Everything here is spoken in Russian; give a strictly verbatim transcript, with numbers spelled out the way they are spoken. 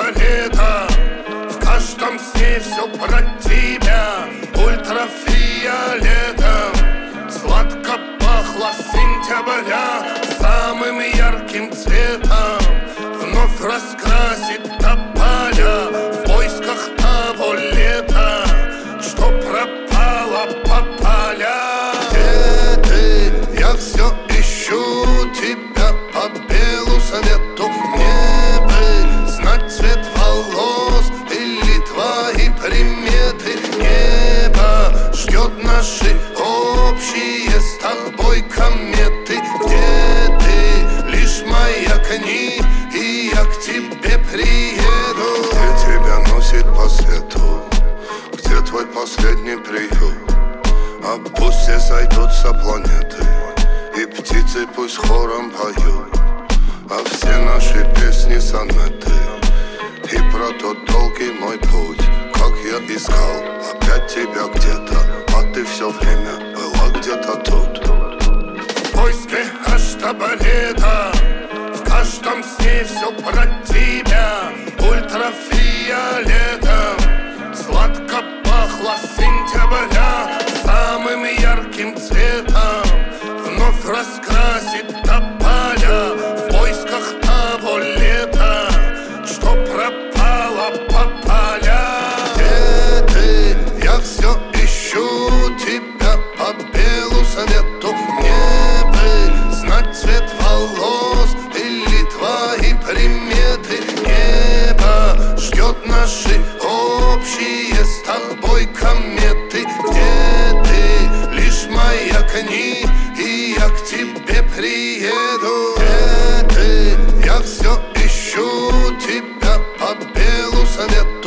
табурета. В каждом сне все про тебя ультрафиолетом. Сладко пахло сентября самым ярким цветом. Вновь раскрасит тополя в поисках того лета, что пропало по полям. Где ты? Я все ищу тебя по белу свету. Мне бы знать цвет волос или твои приметы. Небо ждет наши общие с тобой кометы. Где ты? Лишь маякни, и я к тебе приеду. Где тебя носит по свету? Где твой последний приют? А пусть все сойдутся планеты, и птицы пусть хором поют. А все наши песни сонеты, и про тот долгий мой путь. Как я искал опять тебя где-то, а ты все время была где-то тут. В поиске аж табурета. В каждом сне все про тебя ультрафиолетом. Сладко пахло сентября самым ярким цветом. Вновь раскрасит тополя в поисках того лета, что пропало по полям. Где ты? Я все ищу тебя по белу свету. Мне бы знать цвет волос или твои приметы. Небо ждет наши общие с тобой кометы. Где ты? Лишь маякни, и я к тебе приеду. Где ты? Я все ищу тебя по белу свету.